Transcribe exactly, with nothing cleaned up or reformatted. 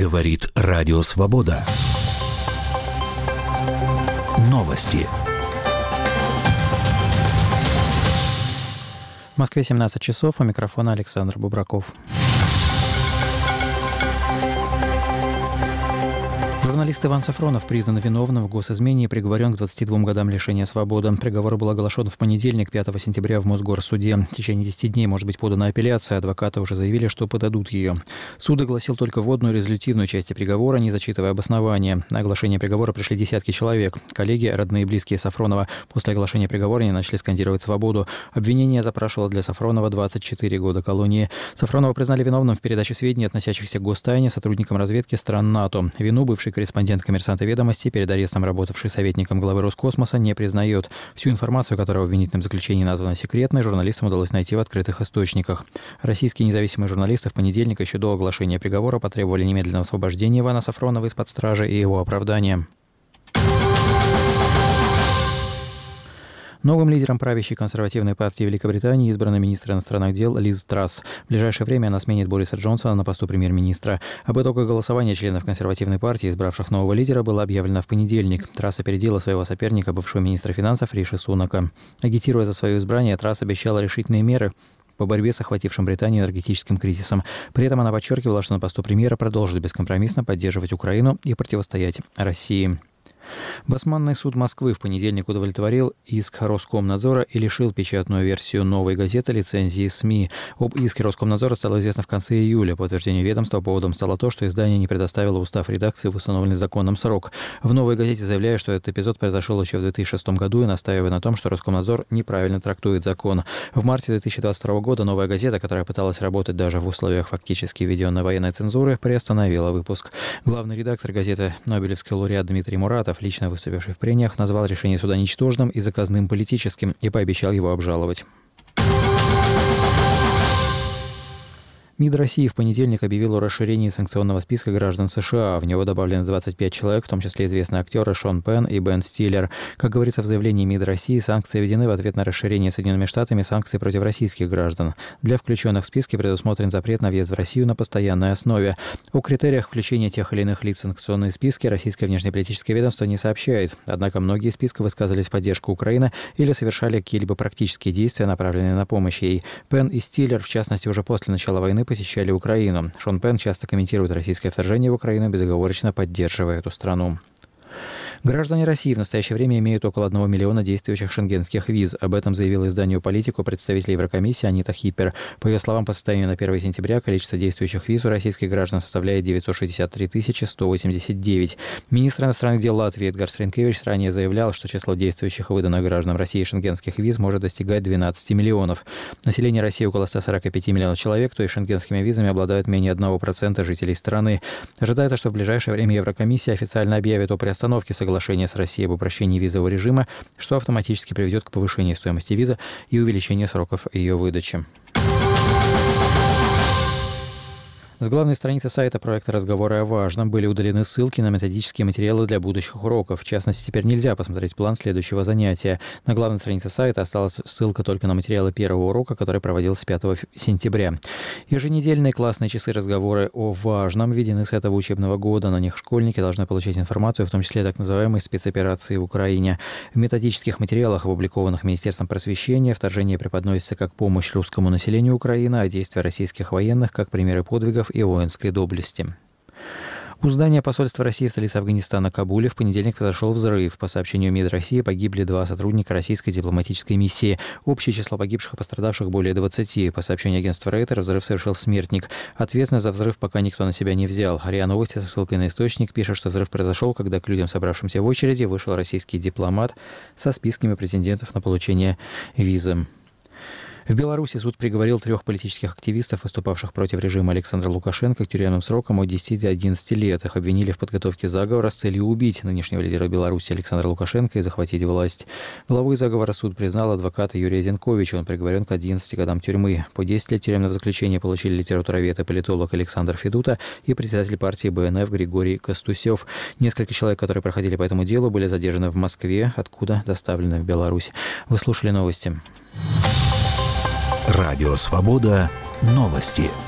Говорит Радио Свобода. Новости. В Москве семнадцать часов, у микрофона Александр Бубраков. Журналист Иван Сафронов признан виновным в госизмене и приговорен к двадцати двум годам лишения свободы. Приговор был оглашен в понедельник, пятого сентября, в Мосгорсуде. В течение десяти дней может быть подана апелляция. Адвокаты уже заявили, что подадут ее. Суд огласил только вводную резолютивную часть приговора, не зачитывая обоснования. На оглашение приговора пришли десятки человек. Коллеги, родные и близкие Сафронова после оглашения приговора не начали скандировать свободу. Обвинение запрашивало для Сафронова двадцать четыре года колонии. Сафронова признали виновным в передаче сведений, относящихся к гостайне, сотрудникам разведки стран НАТО. Вину бывший корреспондент «Коммерсанта Ведомости», перед арестом работавший советником главы Роскосмоса, не признает. Всю информацию, которая в обвинительном заключении названа секретной, журналистам удалось найти в открытых источниках. Российские независимые журналисты в понедельник еще до оглашения приговора потребовали немедленного освобождения Ивана Сафронова из-под стражи и его оправдания. Новым лидером правящей консервативной партии Великобритании избрана министр иностранных дел Лиз Трасс. В ближайшее время она сменит Бориса Джонсона на посту премьер-министра. Об итогах голосования членов консервативной партии, избравших нового лидера, было объявлено в понедельник. Трасс опередила своего соперника, бывшего министра финансов Риши Сунака. Агитируя за свое избрание, Трасс обещала решительные меры по борьбе с охватившим Британию энергетическим кризисом. При этом она подчеркивала, что на посту премьера продолжит бескомпромиссно поддерживать Украину и противостоять России. Басманный суд Москвы в понедельник удовлетворил иск Роскомнадзора и лишил печатную версию «Новой газеты» лицензии СМИ. Об иске Роскомнадзора стало известно в конце июля. По утверждению ведомства, поводом стало то, что издание не предоставило устав редакции в установленный законом срок. В «Новой газете» заявляют, что этот эпизод произошел еще в две тысячи шестом году и настаивая на том, что Роскомнадзор неправильно трактует закон. В марте две тысячи двадцать второго года «Новая газета», которая пыталась работать даже в условиях фактически введенной военной цензуры, приостановила выпуск. Главный редактор газеты, нобелевский лауреат Дмитрий Муратов, лично выступивший в прениях, назвал решение суда ничтожным и заказным политическим и пообещал его обжаловать. МИД России в понедельник объявил о расширении санкционного списка граждан США. В него добавлены двадцать пять человек, в том числе известные актеры Шон Пенн и Бен Стиллер. Как говорится в заявлении МИД России, санкции введены в ответ на расширение Соединенными Штатами санкций против российских граждан. Для включенных в списки предусмотрен запрет на въезд в Россию на постоянной основе. О критериях включения тех или иных лиц в санкционные списки российское внешнеполитическое ведомство не сообщает. Однако многие из списков высказались в поддержку Украины или совершали какие-либо практические действия, направленные на помощь ей. Пенн и Стиллер, в частности, уже после начала войны посещали Украину. Шон Пенн часто комментирует российское вторжение в Украину, безоговорочно поддерживая эту страну. Граждане России в настоящее время имеют около одного миллиона действующих шенгенских виз. Об этом заявила изданию «Политику» представитель Еврокомиссии Анита Хиппер. По ее словам, по состоянию на первое сентября количество действующих виз у российских граждан составляет девятьсот шестьдесят три тысячи сто восемьдесят девять. Министр иностранных дел Латвии Эдгарс Ринкевич ранее заявлял, что число действующих выданных гражданам России шенгенских виз может достигать двенадцати миллионов. Население России около ста сорока пяти миллионов человек, то есть шенгенскими визами обладают менее одного процента жителей страны. Ожидается, что в ближайшее время Еврокомиссия официально объявит о приостановке соглашения с Россией об упрощении визового режима, что автоматически приведет к повышению стоимости визы и увеличению сроков ее выдачи. С главной страницы сайта проекта «Разговоры о важном» были удалены ссылки на методические материалы для будущих уроков. В частности, теперь нельзя посмотреть план следующего занятия. На главной странице сайта осталась ссылка только на материалы первого урока, который проводился пятого сентября. Еженедельные классные часы «Разговоры о важном» введены с этого учебного года. На них школьники должны получать информацию, в том числе так называемой спецоперации в Украине. В методических материалах, опубликованных Министерством просвещения, вторжение преподносится как помощь русскому населению Украины, а действия российских военных как примеры подвигов и воинской доблести. У здания посольства России в столице Афганистана Кабуле в понедельник произошел взрыв. По сообщению МИД России, погибли два сотрудника российской дипломатической миссии. Общее число погибших и пострадавших более двадцати. По сообщению агентства Рейтер, взрыв совершил смертник. Ответственность за взрыв пока никто на себя не взял. РИА Новости со ссылкой на источник пишет, что взрыв произошел, когда к людям, собравшимся в очереди, вышел российский дипломат со списками претендентов на получение визы. В Беларуси суд приговорил трех политических активистов, выступавших против режима Александра Лукашенко, к тюремным срокам от десяти до одиннадцати лет. Их обвинили в подготовке заговора с целью убить нынешнего лидера Беларуси Александра Лукашенко и захватить власть. Главой заговора суд признал адвоката Юрия Зенковича. Он приговорен к одиннадцати годам тюрьмы. По десять лет тюремного заключения получили литературовед и политолог Александр Федута и председатель партии БНФ Григорий Костусев. Несколько человек, которые проходили по этому делу, были задержаны в Москве, откуда доставлены в Беларусь. Вы слушали новости. Радио «Свобода». Новости.